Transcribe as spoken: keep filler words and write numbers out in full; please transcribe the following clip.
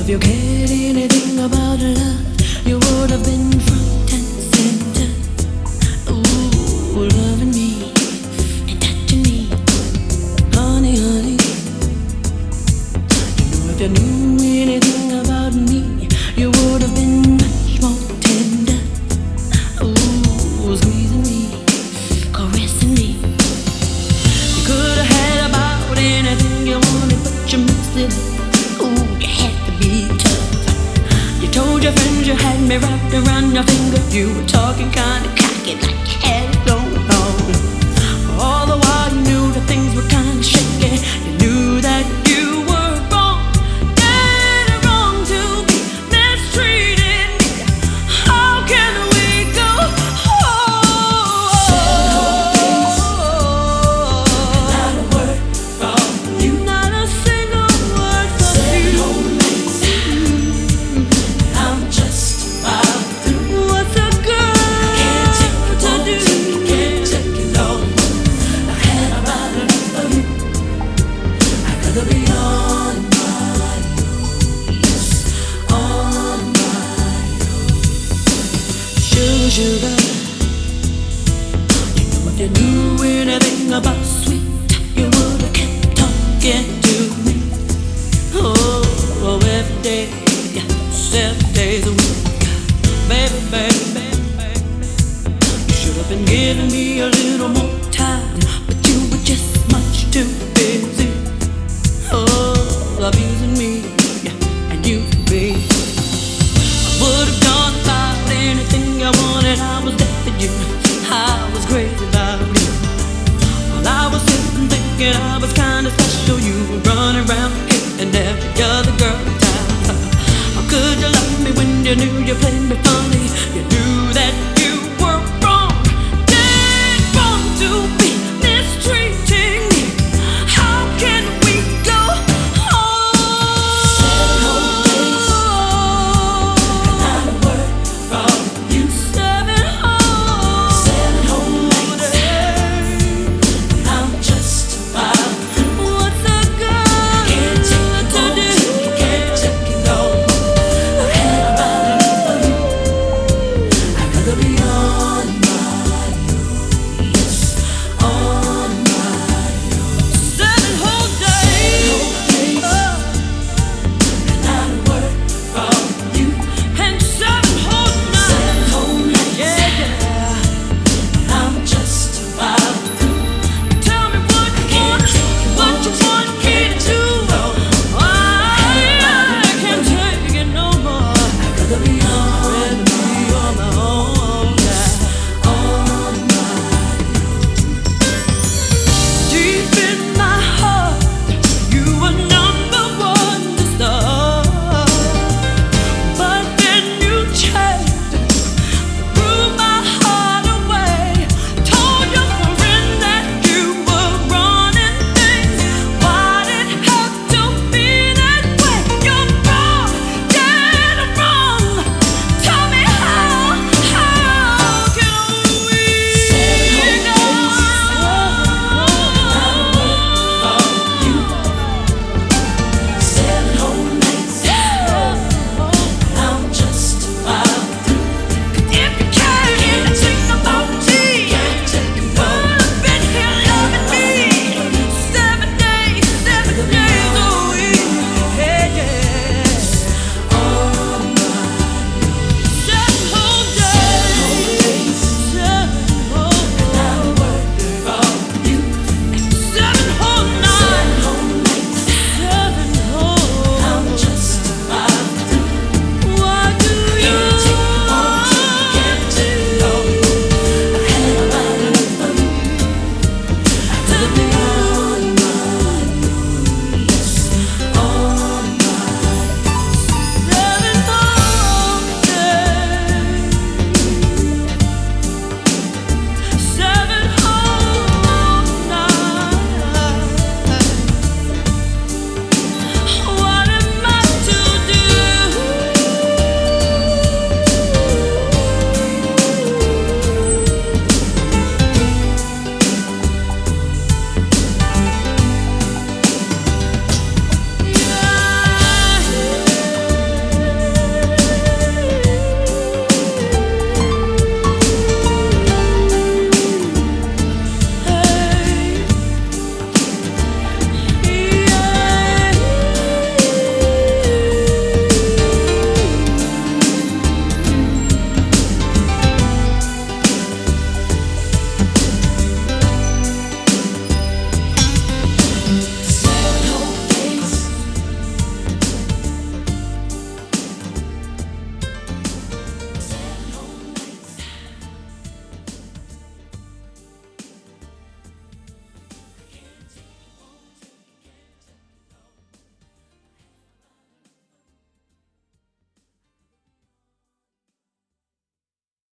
you cared anything about love, you would have been front and center. Ooh, loving me and touching me, honey, honey. You know if you knew anything about me, you would have been much more tender. Ooh, squeezing me, caressing me. You could have had about anything you wanted, but you missed it. Ooh, you had to be tough. You told your friends you had me wrapped around your finger. You were talking kinda cocky, like you had it going on. All the while you knew that things were kinda shaky. You knew that you were wrong, dead wrong to be mistreating me. How can we go home? Not a word from you, not a single word from you. I'm just about through. What's a girl can't take it to do? Can't take it no more. I had about enough of you. I'd rather be on my own, yes, on my own. Sugar, sugar, you know if you knew anything about sweet, you would have kept talking to me. Oh, every day.